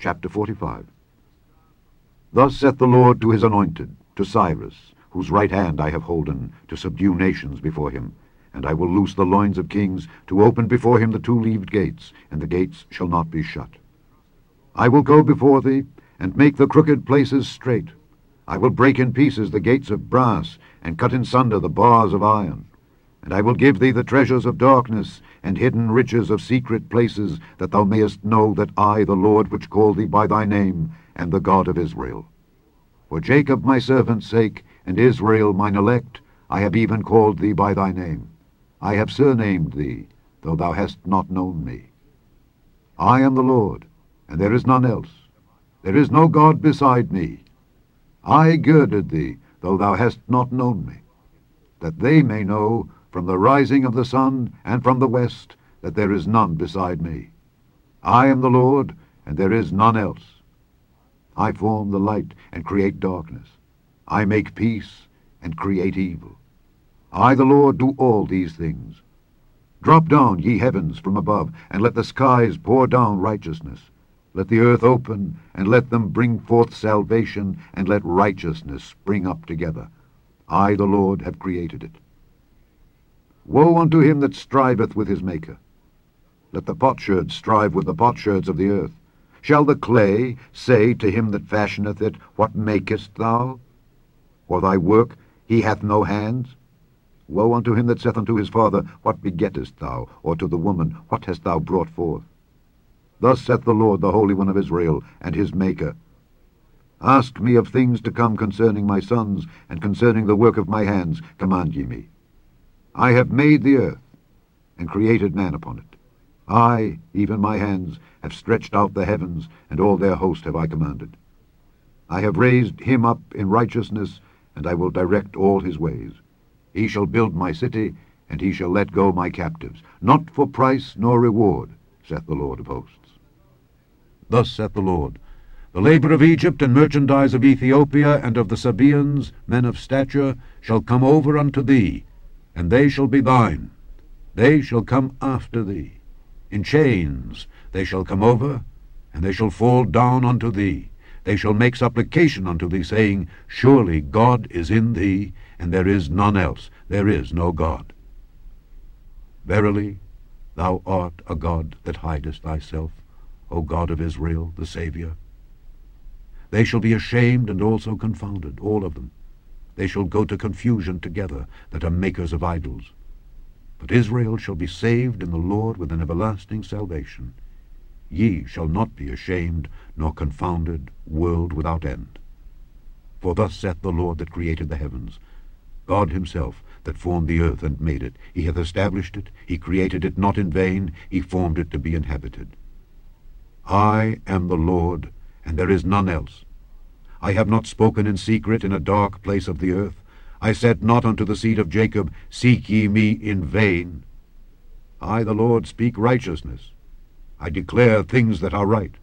Chapter 45. Thus saith the Lord to his anointed, to Cyrus, whose right hand I have holden, to subdue nations before him. And I will loose the loins of kings, to open before him the two-leaved gates, and the gates shall not be shut. I will go before thee, and make the crooked places straight. I will break in pieces the gates of brass, and cut in sunder the bars of iron. And I will give thee the treasures of darkness, and hidden riches of secret places, that thou mayest know that I, the Lord, which call thee by thy name, am the God of Israel. For Jacob my servant's sake, and Israel mine elect, I have even called thee by thy name. I have surnamed thee, though thou hast not known me. I am the Lord, and there is none else. There is no God beside me. I girded thee, though thou hast not known me, that they may know from the rising of the sun and from the west that there is none beside me. I am the Lord, and there is none else. I form the light and create darkness. I make peace and create evil. I, the Lord, do all these things. Drop down, ye heavens, from above, and let the skies pour down righteousness. Let the earth open, and let them bring forth salvation, and let righteousness spring up together. I, the Lord, have created it. Woe unto him that striveth with his Maker. Let the potsherds strive with the potsherds of the earth. Shall the clay say to him that fashioneth it, What makest thou? For thy work he hath no hands. Woe unto him that saith unto his father, What begettest thou? Or to the woman, What hast thou brought forth? Thus saith the Lord, the Holy One of Israel, and his Maker. Ask me of things to come concerning my sons, and concerning the work of my hands command ye me. I have made the earth, and created man upon it. I, even my hands, have stretched out the heavens, and all their host have I commanded. I have raised him up in righteousness, and I will direct all his ways. He shall build my city, and he shall let go my captives, not for price nor reward, saith the Lord of hosts. Thus saith the Lord, The labor of Egypt and merchandise of Ethiopia and of the Sabaeans, men of stature, shall come over unto thee, and they shall be thine. They shall come after thee. In chains they shall come over, and they shall fall down unto thee. They shall make supplication unto thee, saying, Surely God is in thee, and there is none else. There is no God. Verily, thou art a God that hidest thyself, O God of Israel, the Saviour. They shall be ashamed and also confounded, all of them. They shall go to confusion together, that are makers of idols. But Israel shall be saved in the Lord with an everlasting salvation. Ye shall not be ashamed, nor confounded, world without end. For thus saith the Lord that created the heavens, God himself that formed the earth and made it. He hath established it, he created it not in vain, he formed it to be inhabited. I am the Lord, and there is none else. I have not spoken in secret in a dark place of the earth. I said not unto the seed of Jacob, Seek ye me in vain. I, the Lord, speak righteousness. I declare things that are right.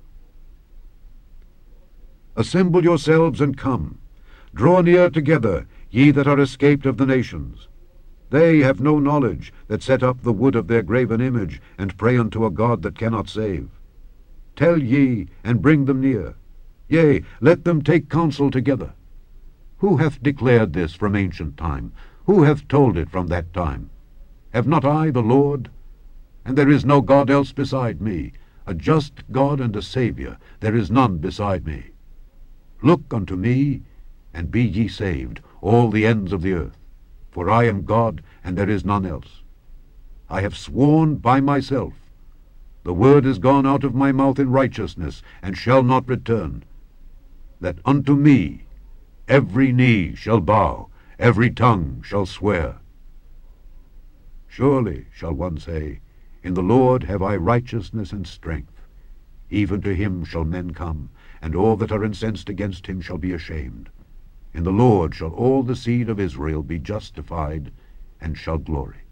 Assemble yourselves and come. Draw near together, ye that are escaped of the nations. They have no knowledge that set up the wood of their graven image, and pray unto a God that cannot save. Tell ye, and bring them near. Yea, let them take counsel together. Who hath declared this from ancient time? Who hath told it from that time? Have not I the Lord? And there is no God else beside me, a just God and a Saviour, there is none beside me. Look unto me, and be ye saved, all the ends of the earth. For I am God, and there is none else. I have sworn by myself. The word is gone out of my mouth in righteousness, and shall not return, that unto me every knee shall bow, every tongue shall swear. Surely, shall one say, In the Lord have I righteousness and strength. Even to him shall men come, and all that are incensed against him shall be ashamed. In the Lord shall all the seed of Israel be justified, and shall glory.